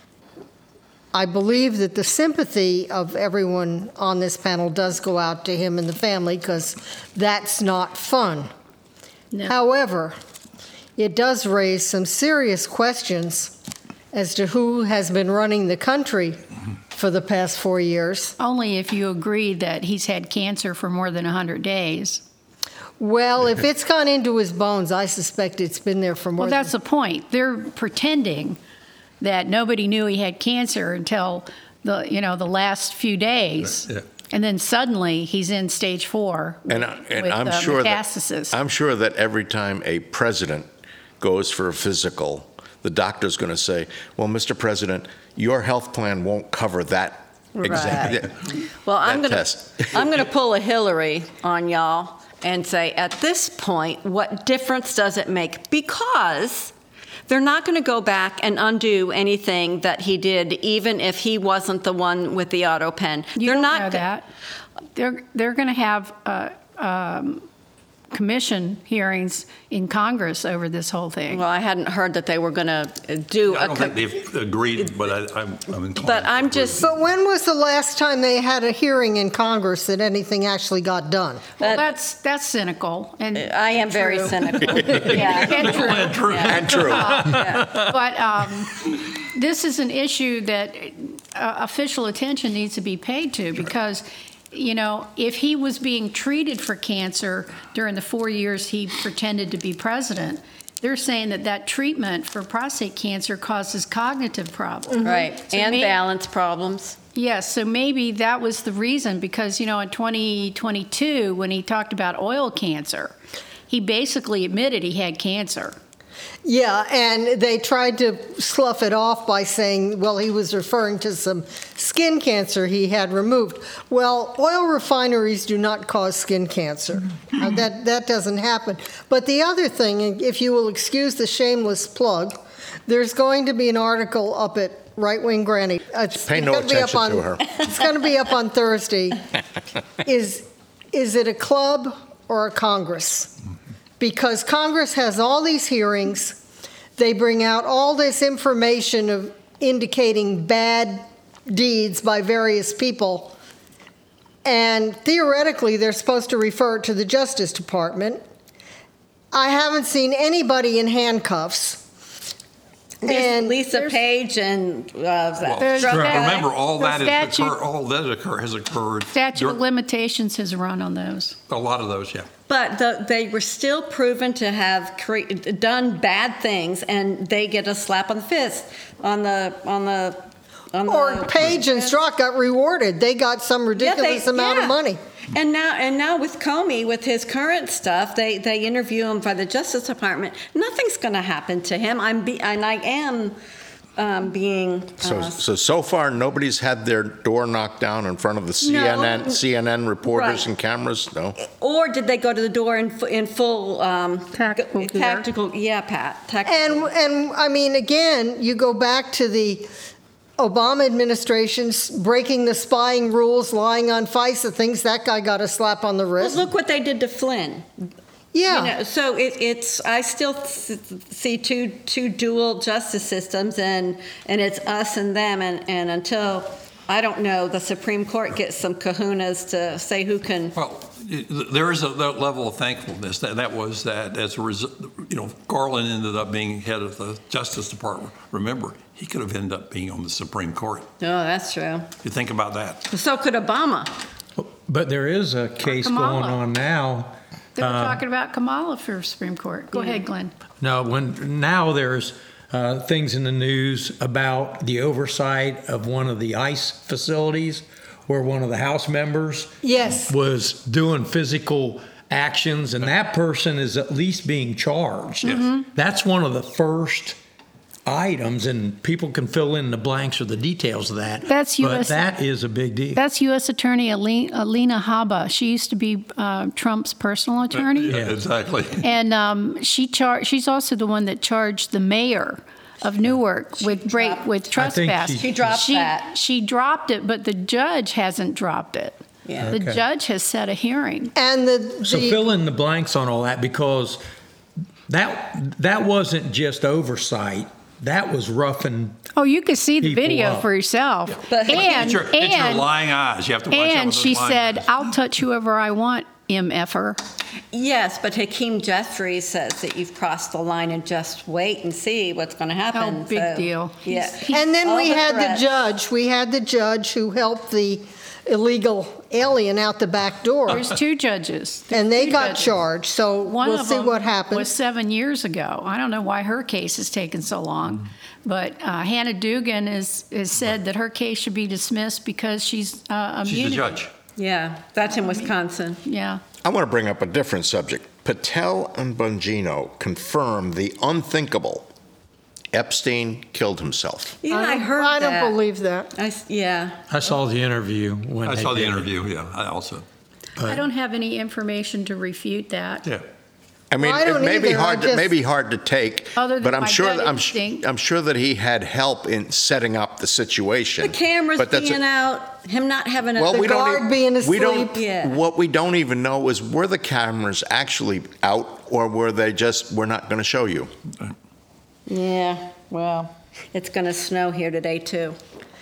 I believe that the sympathy of everyone on this panel does go out to him and the family, because that's not fun. No. However, it does raise some serious questions as to who has been running the country for the past 4 years. Only if you agree that he's had cancer for more than 100 days. Well, if it's gone into his bones, I suspect it's been there for more Well, that's the point. They're pretending that nobody knew he had cancer until the last few days. Yeah. And then suddenly he's in stage 4 And with I'm sure metastasis. I'm sure that every time a president goes for a physical, the doctor's going to say, "Well, Mr. President, your health plan won't cover that exact Well, I'm test." going to pull a Hillary on y'all and say, at this point, what difference does it make? Because they're not going to go back and undo anything that he did, even if he wasn't the one with the auto pen. You don't know that. They're going to have commission hearings in Congress over this whole thing. Well, I hadn't heard that they were going to do I don't think they've agreed, but I'm inclined. But I'm just. But when was the last time they had a hearing in Congress that anything actually got done? Well, that's cynical. And I am very true. cynical. Yeah. And true. And true. But this is an issue that official attention needs to be paid to, because if he was being treated for cancer during the 4 years he pretended to be president, they're saying that treatment for prostate cancer causes cognitive problems. Right, So and balance problems. Yes, so maybe that was the reason, because, in 2022, when he talked about oil cancer, he basically admitted he had cancer. Yeah, and they tried to slough it off by saying, well, he was referring to some skin cancer he had removed. Well, oil refineries do not cause skin cancer. That doesn't happen. But the other thing, if you will excuse the shameless plug, there's going to be an article up at right-wing granny. Pay no attention to her. It's going to be up on Thursday. Is it a club or a Congress? Because Congress has all these hearings. They bring out all this information of indicating bad deeds by various people. And theoretically, they're supposed to refer it to the Justice Department. I haven't seen anybody in handcuffs. And Lisa Page and remember, all that has occurred. Statute of limitations has run on those. A lot of those, yeah. But they were still proven to have done bad things, and they get a slap on the fist Or Page and Strzok got rewarded. They got some ridiculous amount of money. And now with Comey, with his current stuff, they interview him by the Justice Department. Nothing's going to happen to him. I am being. So far, nobody's had their door knocked down in front of the CNN reporters and cameras. No. Or did they go to the door in full tactical? Yeah, Pat. Tactical. And I mean, again, you go back to the Obama administration's breaking the spying rules, lying on FISA things. That guy got a slap on the wrist. Well, look what they did to Flynn. Yeah. So it's I still see two dual justice systems, and it's us and them, and until I don't know the Supreme Court gets some kahunas to say who can. Well, there is a level of thankfulness that was that as a result, Garland ended up being head of the Justice Department. Remember, he could have ended up being on the Supreme Court. Oh, that's true. You think about that. So could Obama. But there is a case going on now. They were talking about Kamala for Supreme Court. Go ahead, Glenn. No, now there's things in the news about the oversight of one of the ICE facilities where one of the House members was doing physical actions, and that person is at least being charged. Yes. That's one of the first items, and people can fill in the blanks or the details of that. But that is a big deal. That's U.S. Attorney Alina Habba. She used to be Trump's personal attorney. Yeah, exactly. And she's also the one that charged the mayor of Newark with trespass. She dropped that. She dropped it, but the judge hasn't dropped it. Yeah. The judge has set a hearing. And so fill in the blanks on all that, because that wasn't just oversight. That was roughing. Oh, you could see the video up for yourself. Yeah. It's your lying eyes. You have to watch out with And those she lying said, eyes. "I'll touch whoever I want, MFer." Yes, but Hakeem Jeffries says that you've crossed the line and just wait and see what's going to happen. Oh, big deal. Yeah. And then All we the had threats. the judge. We had the judge who helped the illegal alien out the back door. There's two judges. And they Two got judges. charged. So One we'll of see them what happens. was 7 years ago. I don't know why her case has taken so long. But Hannah Dugan has said that her case should be dismissed because she's immunity. She's the judge. Yeah, that's in Wisconsin. Yeah. I want to bring up a different subject. Patel and Bongino confirmed the unthinkable. Epstein killed himself. Yeah, I heard I that. don't believe that. I saw the interview when I they saw the did it. interview, yeah, I also. I don't have any information to refute that. Yeah. I mean, Well, I don't it may be either. I hard. just- It may be hard to take, Other than but I'm my sure. gut I'm instinct. sure that he had help in setting up the situation. The cameras But that's being out, him not having a... Well, we guard don't. being We don't. asleep. Yeah. What we don't even know is were the cameras actually out, or were they just we're not going to show you? Yeah, well, it's going to snow here today, too.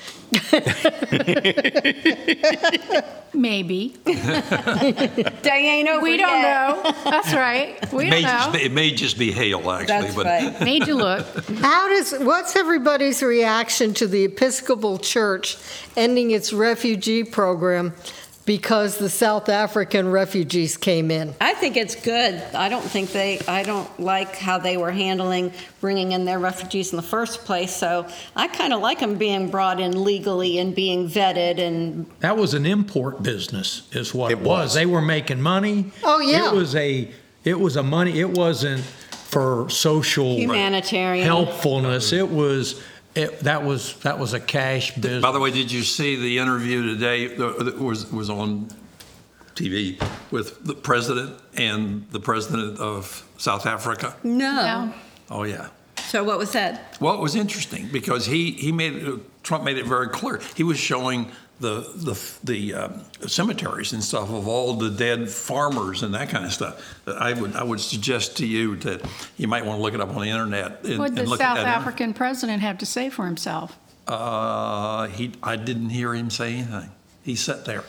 Maybe. Day ain't over We don't yet. know. That's right. We don't know. It may just be hail, actually. That's but right. Need to look. What's everybody's reaction to the Episcopal Church ending its refugee program because the South African refugees came in? I think it's good. I don't like how they were handling bringing in their refugees in the first place. So I kind of like them being brought in legally and being vetted. And That was an import business, is what It it was. was. They were making money. Oh, yeah. It was a money. It wasn't for social humanitarian. helpfulness. That was a cash business. By the way, did you see the interview today that was on TV with the president and the president of South Africa? No. No. Oh, yeah. So what was said? Well, it was interesting because Trump made it very clear. He was showing the cemeteries and stuff of all the dead farmers and that kind of stuff. I would suggest to you that you might want to look it up on the internet. What did the South African president have to say for himself? I didn't hear him say anything. He sat there.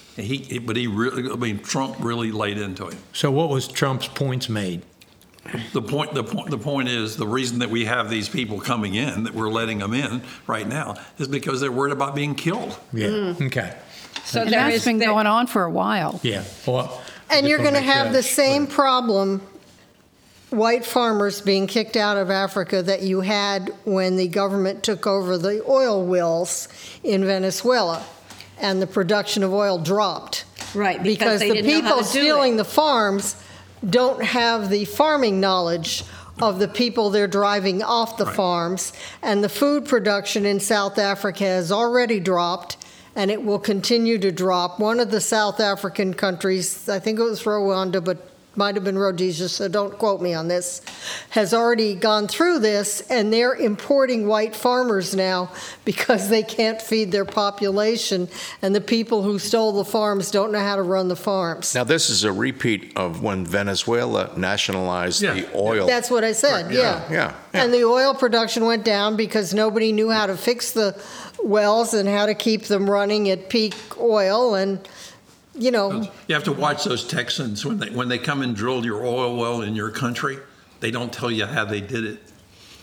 Trump really laid into it. So what was Trump's points made? The point is the reason that we have these people coming in, that we're letting them in right now, is because they're worried about being killed. Yeah. Okay. So and that's been going on for a while. Yeah. Well, and you're going to have the same problem, white farmers being kicked out of Africa, that you had when the government took over the oil wells in Venezuela and the production of oil dropped. Right, because they the didn't know how people to do stealing it. the farms don't have the farming knowledge of the people they're driving off the farms, and the food production in South Africa has already dropped, and it will continue to drop. One of the South African countries, I think it was Rwanda, but might have been Rhodesia, so don't quote me on this, has already gone through this, and they're importing white farmers now because they can't feed their population, and the people who stole the farms don't know how to run the farms. Now, this is a repeat of when Venezuela nationalized the oil. That's what I said, yeah. And the oil production went down because nobody knew how to fix the wells and how to keep them running at peak oil, and you have to watch those Texans when they come and drill your oil well in your country. They don't tell you how they did it,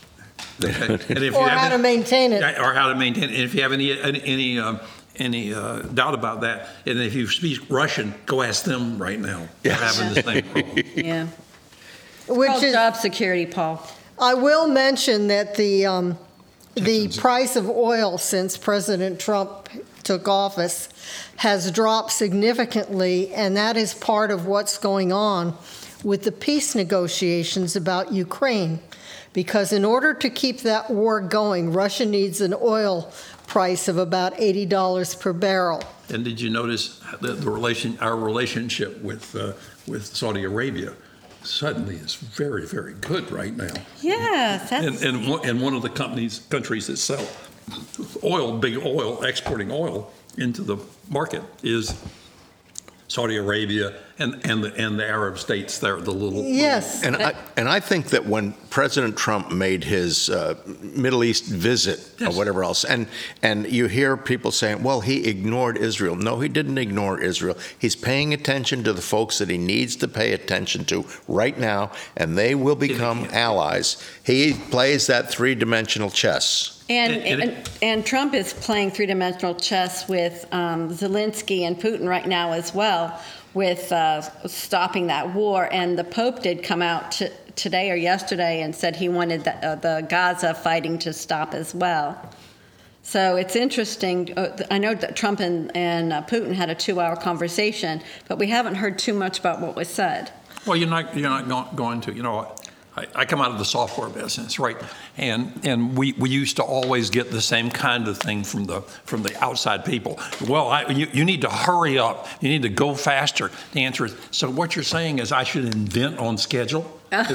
okay? Or how to maintain it. Or how to maintain it. And if you have any doubt about that, and if you speak Russian, go ask them right now. They're having the same problem. Yeah. Which is job security, Paul. I will mention that the price of oil since President Trump took office has dropped significantly, and that is part of what's going on with the peace negotiations about Ukraine. Because in order to keep that war going, Russia needs an oil price of about $80 per barrel. And did you notice that our relationship with Saudi Arabia suddenly is very, very good right now? Yes. And one of the countries that sell oil, big oil, exporting oil into the market is Saudi Arabia and the Arab states there, the little. Yes. And I think that when President Trump made his Middle East visit or whatever else, and you hear people saying, well, he ignored Israel. No, he didn't ignore Israel. He's paying attention to the folks that he needs to pay attention to right now, and they will become allies. He plays that three-dimensional chess. And Trump is playing three-dimensional chess with Zelensky and Putin right now as well, with stopping that war. And the Pope did come out today or yesterday and said he wanted the Gaza fighting to stop as well. So it's interesting. I know that Trump and Putin had a 2-hour conversation, but we haven't heard too much about what was said. Well, you're not going to. I come out of the software business, right? And we used to always get the same kind of thing from the outside people. Well, you need to hurry up. You need to go faster. The answer is, so what you're saying is I should invent on schedule? Does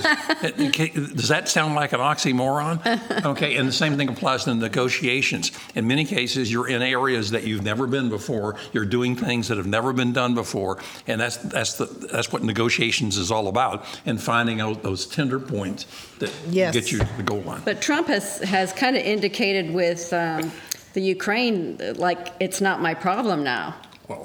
that sound like an oxymoron? Okay, and the same thing applies to negotiations. In many cases, you're in areas that you've never been before. You're doing things that have never been done before, and that's what negotiations is all about. And finding out those tender points that get you to the goal line. But Trump has kind of indicated with the Ukraine, like, it's not my problem now.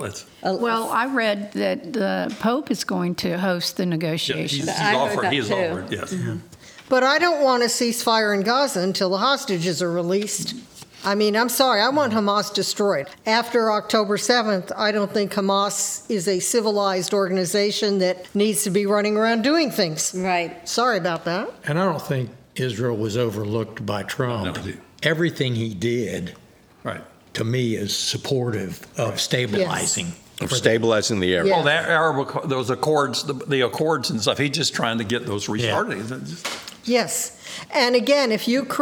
Well, I read that the Pope is going to host the negotiations. He's offered, yes. Mm-hmm. But I don't want a ceasefire in Gaza until the hostages are released. I mean, I'm sorry, I want Hamas destroyed. After October 7th, I don't think Hamas is a civilized organization that needs to be running around doing things. Right. Sorry about that. And I don't think Israel was overlooked by Trump. No. Everything he did, right, to me, is supportive of stabilizing. Yes. Of stabilizing the area. Yeah. Well, that Arab, those accords, the accords and stuff, he's just trying to get those restarted. Yeah. Yes. And again, if you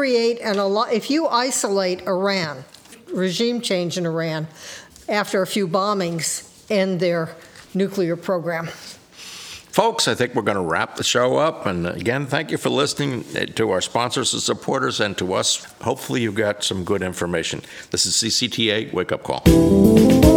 if you isolate Iran, regime change in Iran, after a few bombings, end their nuclear program. folks, I think we're going to wrap the show up. And again, thank you for listening to our sponsors and supporters and to us. Hopefully you got some good information. This is CCTA Wake Up Call.